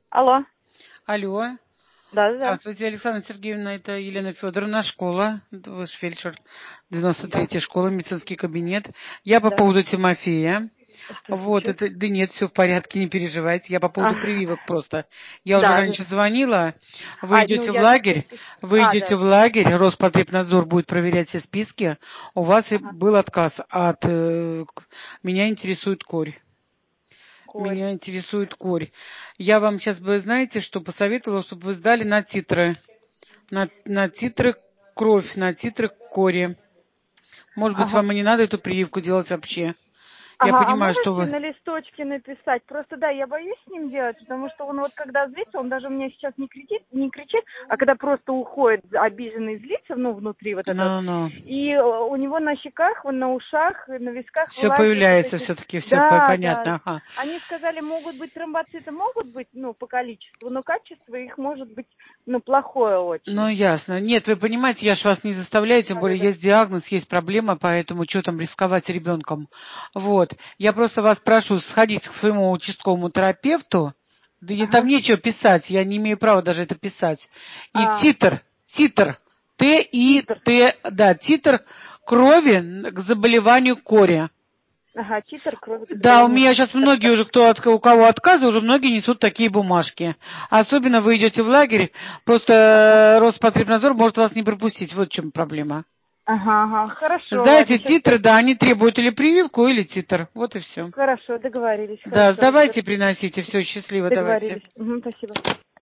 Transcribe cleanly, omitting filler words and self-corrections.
Алло. Алло. Да-да-да. Здравствуйте, Александра Сергеевна, это Елена Федоровна, школа, ваш фельдшер, Да. 93-я школа, медицинский кабинет. Я по Да. поводу Тимофея. Вот, Здравствуйте. да нет, все в порядке, не переживайте. Я по поводу прививок просто. Я уже Да, да. раньше звонила. Вы Ну, идете в я не лагерь, слышу. вы идете Да. в лагерь, Роспотребнадзор будет проверять все списки. У вас и Ага. был отказ от... меня интересует корь. Корь. Меня интересует корь. Я вам сейчас бы, знаете, что посоветовала, чтобы вы сдали на титры. На титры кровь, на титры кори. Может быть, Ага. вам и не надо эту прививку делать вообще. Я Ага, а понимаю, что можете вы... на листочке написать? Просто да, я боюсь с ним делать, потому что он вот когда злится, он даже у меня сейчас не кричит, а когда просто уходит обиженный, злится, ну, внутри вот это вот. Ну, И у него на щеках, на ушах, на висках все вылазят вот появляется эти... все-таки, все Да, да. понятно. Ага. Они сказали, могут быть тромбоциты, могут быть, ну, по количеству, но качество их может быть, ну, плохое Ну, очень. ясно. Нет, вы понимаете, я ж вас не заставляю, тем более Да-да-да. есть диагноз, есть проблема, поэтому что там рисковать ребенком. Вот. Я просто вас прошу сходить к своему участковому терапевту. Да и там Ага. нечего писать, я не имею права даже это писать. И А, титр, титр. Т-И-Т, да, титр крови к заболеванию кори. Ага, титр крови к Да, у заболеванию. меня сейчас Хорошо. многие уже, у кого отказы, уже многие несут такие бумажки. Особенно вы идете в лагерь, Ага. просто Роспотребнадзор может вас не пропустить. Вот в чем проблема. Ага, ага. Хорошо, ладно, Сдайте сейчас титры, я... да, они требуют или прививку, или титр. Вот и все. Хорошо, договорились. Да, Хорошо, сдавайте, хорошо. приносите. Все, счастливо, давайте. Договорились. Угу, спасибо.